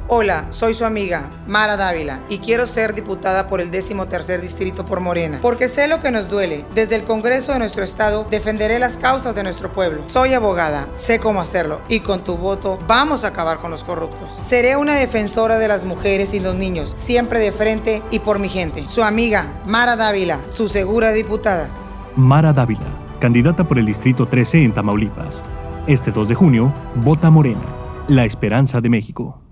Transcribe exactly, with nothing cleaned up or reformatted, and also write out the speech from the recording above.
Hola, soy su amiga Mara Dávila y quiero ser diputada por el décimo tercer distrito por Morena, porque sé lo que nos duele. Desde el Congreso de nuestro estado defenderé las causas de nuestro pueblo. Soy abogada, sé cómo hacerlo y con tu voto vamos a acabar con los corruptos. Seré una defensora de las mujeres y los niños, siempre de frente y por mi gente. Su amiga Mara Dávila, su segura diputada. Mara Dávila, candidata por el distrito trece en Tamaulipas. Este dos de junio, vota Morena, la esperanza de México.